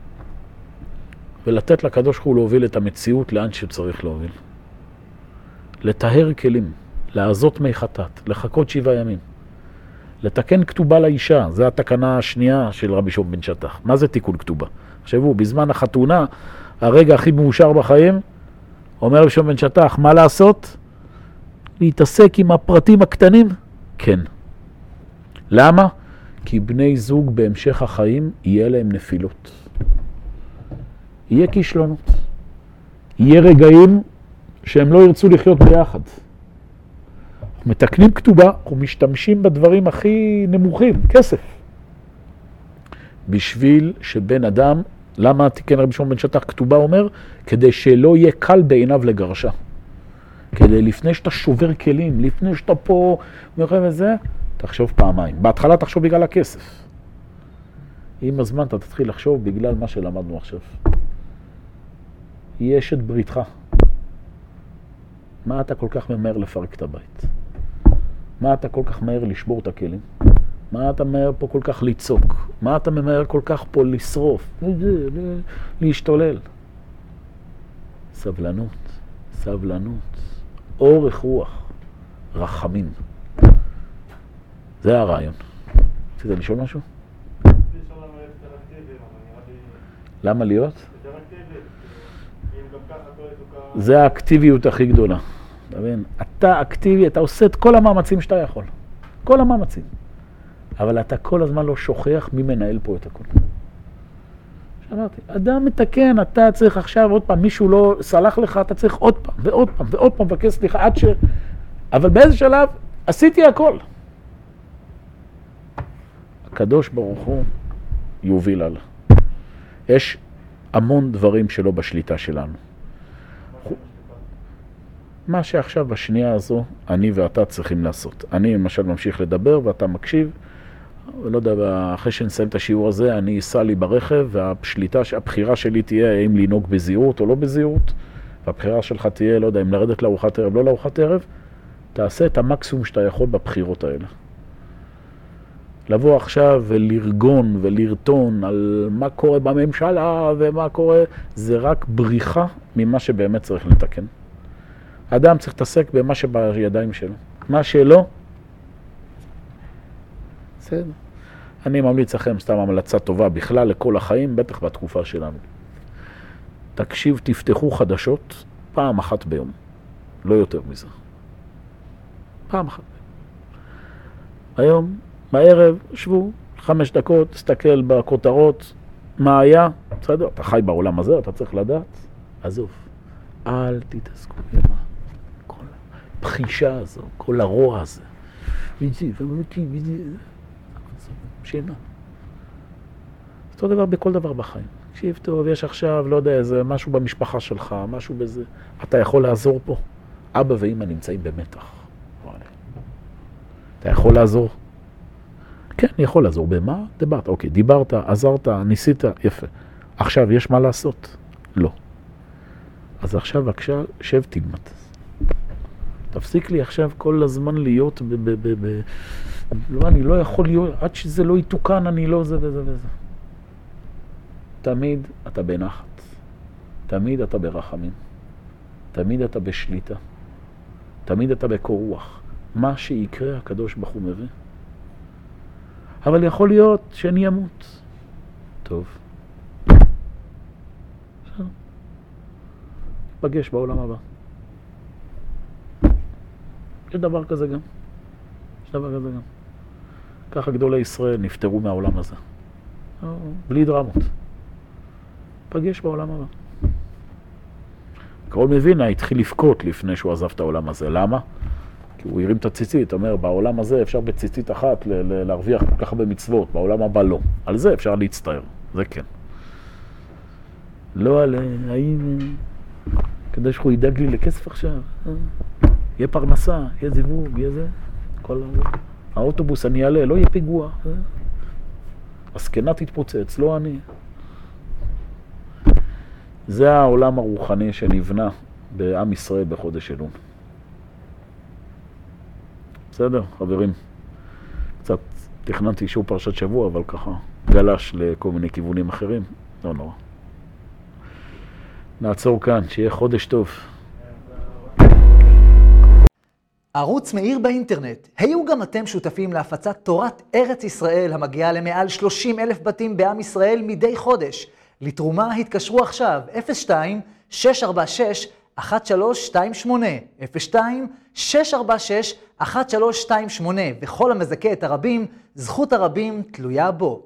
S1: ולתת לקדוש ברוך הוא להוביל את המציאות לאן שצריך להוביל. לטהר כלים, לעזות מי חטאת, לחכות שבעה ימים. לתקן כתובה לאישה, זו התקנה השנייה של רבי שמעון בן שטח. מה זה תיקון כתובה? חשבו, בזמן החתונה, הרגע הכי מאושר בחיים, אומר רבי שמעון בן שטח, מה לעשות? להתעסק עם הפרטים הקטנים? כן. למה? כי בני זוג בהמשך החיים יהיה להם נפילות. יהיה כישלונות. יהיה רגעים שהם לא ירצו לחיות ביחד. מתקנים כתובה, אנחנו משתמשים בדברים הכי נמוכים, כסף. בשביל שבן אדם, למה תיקן רבי שמעון בן שטח כתובה אומר? כדי שלא יהיה קל בעיניו לגרשה. כדי לפני שאתה שובר כלים, לפני שאתה פה מרחב וזה, תחשוב פעמיים. בהתחלה תחשוב בגלל הכסף. עם הזמן אתה תתחיל לחשוב בגלל מה שלמדנו עכשיו. יש את בריתך. מה אתה כל כך ממהר לפרק את הבית? מה אתה כל כך מהר לשבור את הכלים? מה אתה ממהר פה כל כך לצוק? מה אתה ממהר כל כך פה לשרוף? להשתולל. סבלנות, סבלנות, אורך רוח, רחמים. זה הרעיון. רצית לשאול משהו? למה להיות? זה האקטיביות הכי גדולה. אתה מבין? אתה אקטיבי, אתה עושה את כל המאמצים שאתה יכול. כל המאמצים. אבל אתה כל הזמן לא שוכח מי מנהל פה את הכל. שאמרתי, אדם מתקן, אתה צריך עכשיו עוד פעם, מישהו לא סלח לך, אתה צריך עוד פעם ועוד פעם ועוד פעם ובקש סליחה עד ש... אבל באיזה שלב עשיתי הכל. הקדוש ברוך הוא יוביל עליו. יש המון דברים שלא בשליטה שלנו. מה שעכשיו בשנייה הזו, אני ואתה צריכים לעשות. אני למשל ממשיך לדבר ואתה מקשיב, לא יודע, אחרי שנסיים את השיעור הזה, אני אסע לי ברכב, והשליטה, הבחירה שלי תהיה האם לנהוג בזהירות או לא בזהירות, והבחירה שלך תהיה, לא יודע, אם לרדת לארוחת ערב, לא לארוחת ערב, תעשה את המקסימום שאתה יכול בבחירות האלה. לבוא עכשיו ולרגון ולרטון על מה קורה בממשלה ומה קורה, זה רק בריחה ממה שבאמת צריך לתקן. האדם צריך להתעסק במה שבידיים שלו. מה שלא, בסדר. אני ממליץ לכם סתם המלצה טובה בכלל לכל החיים, בטח בתקופה שלנו. תקשיב, תפתחו חדשות פעם אחת ביום. לא יותר מזה. פעם אחת ביום. היום, בערב, שבו, חמש דקות, תסתכל בכותרות, מה היה, בסדר, אתה חי בעולם הזה, אתה צריך לדעת, עזוב. אל תתעסקו במה. כל הבחישה הזו, כל הרוע הזה. וידי, ומותי, וידי. שינה. אותו דבר בכל דבר בחיים. תקשיב טוב, יש עכשיו, לא יודע, איזה משהו במשפחה שלך, משהו בזה. אתה יכול לעזור פה. אבא ואמא נמצאים במתח. אתה יכול לעזור? כן, אני יכול לעזור. במה? דיברת. אוקיי, דיברת, עזרת, ניסית, יפה. עכשיו, יש מה לעשות? לא. אז עכשיו, בבקשה, שב תלמד. תפסיק לי עכשיו כל הזמן להיות ב... ב, ב, ב לא, אני לא יכול להיות, עד שזה לא יתוקן, אני לא זה וזה וזה. תמיד אתה בנחת. תמיד אתה ברחמים. תמיד אתה בשליטה. תמיד אתה בקור רוח. מה שיקרה, הקדוש ברוך הוא מביא. אבל יכול להיות שאני אמות. טוב. פגש בעולם הבא. יש דבר כזה גם. יש דבר כזה גם. ככה גדולי ישראל נפטרו מהעולם הזה. בלי דרמות. פגש בעולם הבא. קרול מווינה התחיל לבכות לפני שהוא עזב את העולם הזה. למה? כי הוא הרים את הציצית, אומר, בעולם הזה אפשר בציצית אחת להרוויח כל כך הרבה מצוות, בעולם הבא לא. על זה אפשר להצטער, זה כן. לא על האם כדי שהוא ידאג לי לכסף עכשיו, יהיה פרנסה, יהיה זיווג, יהיה זה, כל האוטובוס אני אעלה, לא יהיה פיגוע. הסקנה תתפוצץ, לא אני. זה העולם הרוחני שנבנה בעם ישראל בחודש אלול. בסדר, חברים. קצת תכננתי אישור פרשת שבוע, אבל ככה גלש לכל מיני כיוונים אחרים. לא נורא. נעצור כאן, שיהיה חודש טוב.
S3: ערוץ מאיר באינטרנט. היו גם אתם שותפים להפצת תורת ארץ ישראל המגיעה למעל שלושים אלף בתים בעם ישראל מדי חודש. לתרומה התקשרו עכשיו אפס שתיים שש ארבע שש אחת שלוש שתיים שמונה אפס שתיים שש ארבע שש אחת שלוש שתיים שמונה וכל המזכה את הרבים, זכות הרבים תלויה בו.